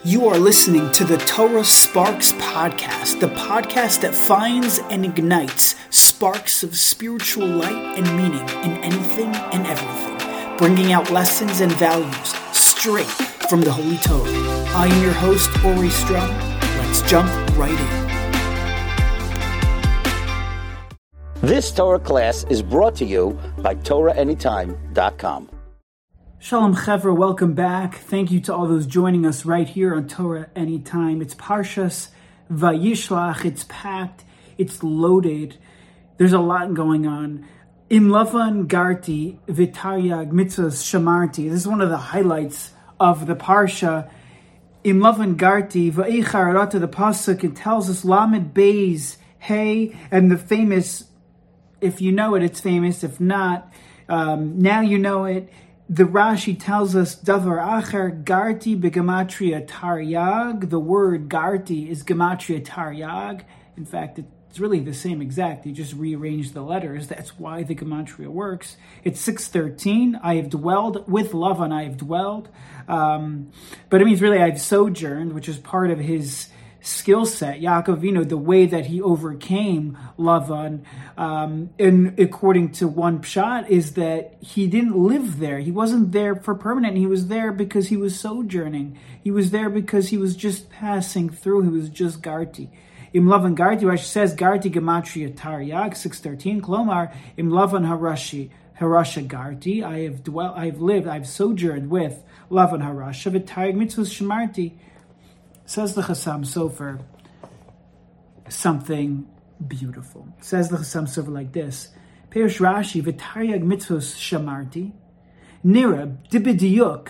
You are listening to the Torah Sparks Podcast, the podcast that finds and ignites sparks of spiritual light and meaning in anything and everything, bringing out lessons and values straight from the Holy Torah. I am your host, Ori Strum. Let's jump right in. This Torah class is brought to you by TorahAnytime.com. Shalom Chevra, welcome back. Thank you to all those joining us right here on Torah Anytime. It's Parshas Vayishlach. It's packed. It's loaded. There's a lot going on. Im Lavan Garti V'Taryag Mitzvos Shamarti. This is one of the highlights of the Parsha. Im Lavan Garti V'Eichar Arata, the Pasuk, it tells us Lamed Beis Hey, and the famous, if you know it, it's famous. If not, now you know it. The Rashi tells us, Davar Acher Garti begematria Taryag. The word Garti is gematria Taryag. In fact, it's really the same exact. You just rearrange the letters. That's why the gematria works. It's 613. I have dwelled with Lavan. I have dwelled, but it means really I've sojourned, which is part of his skill set. Yaakov, the way that he overcame Lavan, and according to one pshat, is that he didn't live there. He wasn't there for permanent. He was there because he was sojourning. He was there because he was just passing through. He was just Garti. Im Lavan Garti, Rashi says, Garti Gematria Taryag, 613, Klomar, Im Lavan Harasha Garti, I have dwelt, I've lived, I've sojourned with Lavan Harasha, V'Taryag Mitzvos Shamarti. Says the Chassam Sofer something beautiful. Says the Chassam Sofer like this: Perish Rashi v'Taryag mitzvos shamarti nira dibidiyuk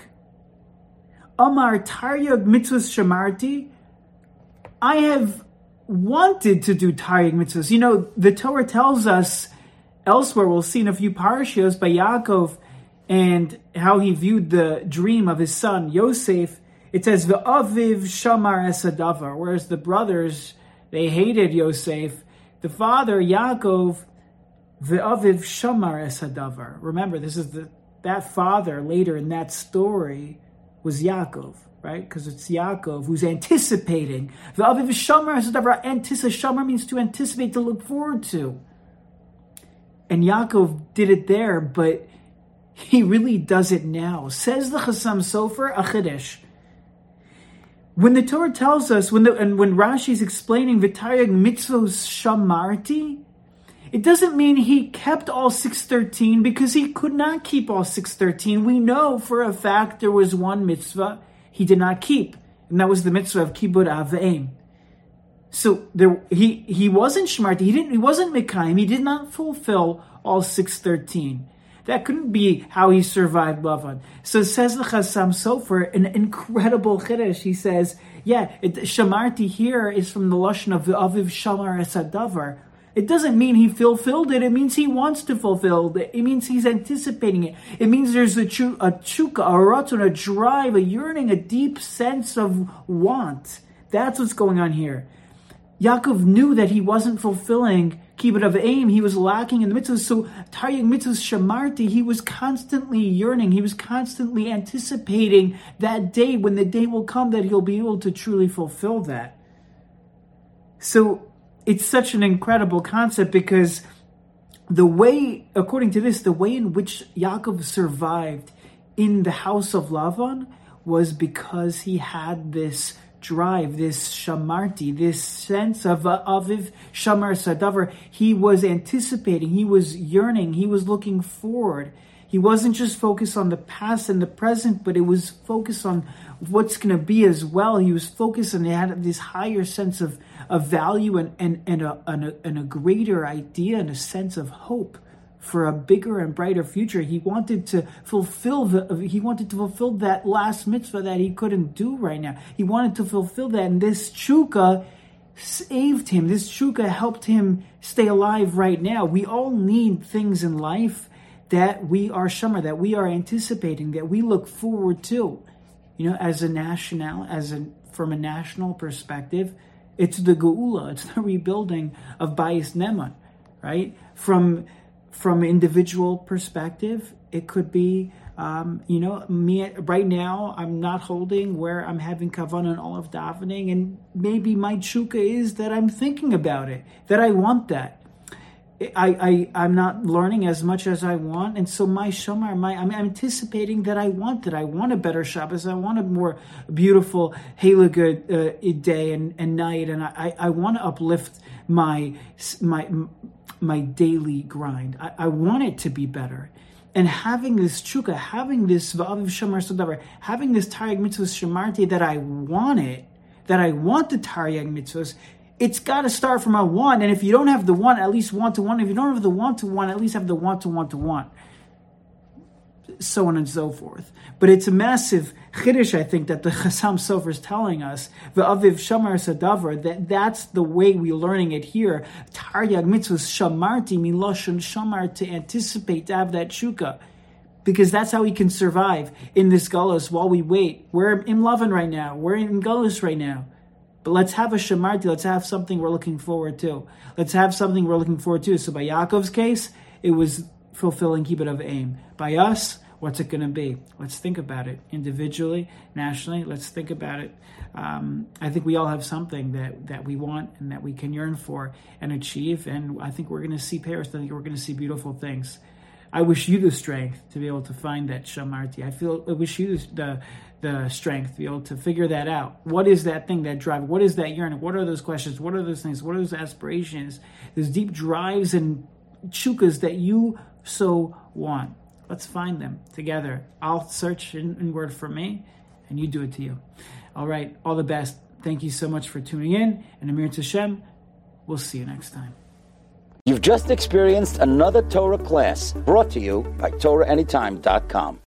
Amar Taryag mitzvos shamarti. I have wanted to do Taryag mitzvos. The Torah tells us elsewhere. We'll see in a few parashiyos by Yaakov and how he viewed the dream of his son Yosef. It says, V'aviv shamar esadavar, whereas the brothers, they hated Yosef. The father, Yaakov, V'aviv shamar esadavar. Remember, this is that father later in that story was Yaakov, right? Because it's Yaakov who's anticipating. V'aviv shamar esadavar. Shamar means to anticipate, to look forward to. And Yaakov did it there, but he really does it now. Says the Chassam Sofer, a Chiddush. When the Torah tells us, when Rashi is explaining V'Taryag mitzvos shamarti, it doesn't mean he kept all 613 because he could not keep all 613. We know for a fact there was one mitzvah he did not keep, and that was the mitzvah of Kibud Av V'Em. So he wasn't shamarti. He wasn't Mekayim. He did not fulfill all 613. That couldn't be how he survived Lavan. So says the Chassam Sofer, an incredible chiddush. He says, shamarti here is from the lashon of Aviv Shamar Esadavar. It doesn't mean he fulfilled it. It means he wants to fulfill it. It means he's anticipating it. It means there's a chuka, a ratzon, a drive, a yearning, a deep sense of want. That's what's going on here. Yaakov knew that he wasn't fulfilling Kibud Av V'Em. He was lacking in the mitzvahs. So Taryag mitzvos shamarti, he was constantly yearning. He was constantly anticipating that day, when the day will come that he'll be able to truly fulfill that. So it's such an incredible concept, because the way, according to this, the way in which Yaakov survived in the house of Lavan was because he had this drive, this shamarti, this sense of aviv shamar sadavar. He was anticipating, he was yearning, he was looking forward. He wasn't just focused on the past and the present, but it was focused on what's going to be as well. He was focused, and he had this higher sense of value and a greater idea and a sense of hope for a bigger and brighter future. He wanted to fulfill that last mitzvah that he couldn't do right now. He wanted to fulfill that, and this tshuka saved him. This tshuka helped him stay alive right now. We all need things in life that we are shamar, that we are anticipating, that we look forward to. From a national perspective, it's the geula, it's the rebuilding of Bayis Neman, right? From individual perspective, it could be Me right now, I'm not holding where I'm having kavanah and all of davening, and maybe my tshuka is that I'm thinking about it, that I want that. I'm not learning as much as I want, and so my shamar, I'm anticipating that I want it. I want a better Shabbos. I want a more beautiful Heilige day and night, and I want to uplift my daily grind. I want it to be better. And having this tshuka, having this va'aviv shamar sodavar, having this taryag mitzvos shamarti, that I want it, that I want the taryag mitzvos, it's got to start from a want. And if you don't have the want, at least want to want. If you don't have the want to want, at least have the want to want to want. So on and so forth. But it's a massive chiddush, I think, that the Chassam Sofer is telling us, va'aviv shamar sadavar, that's the way we're learning it here. Taryag mitzvos shamarti, miloshen shamar, to anticipate, to have that shuka. Because that's how we can survive in this galus while we wait. We're in Lavan right now. We're in galus right now. But let's have a shamarti. Let's have something we're looking forward to. So by Yaakov's case, it was fulfilling kibbut of aim. By us, what's it going to be? Let's think about it individually, nationally. Let's think about it. I think we all have something that we want and that we can yearn for and achieve. And I think we're going to see Paris. I think we're going to see beautiful things. I wish you the strength to be able to find that shamarti. I wish you the strength to be able to figure that out. What is that thing that drives? What is that yearning? What are those questions? What are those things? What are those aspirations? Those deep drives and chukas that you so want. Let's find them together. I'll search inward for me, and you do it to you. All right, all the best. Thank you so much for tuning in. And Amir Tashem, we'll see you next time. You've just experienced another Torah class brought to you by TorahAnytime.com.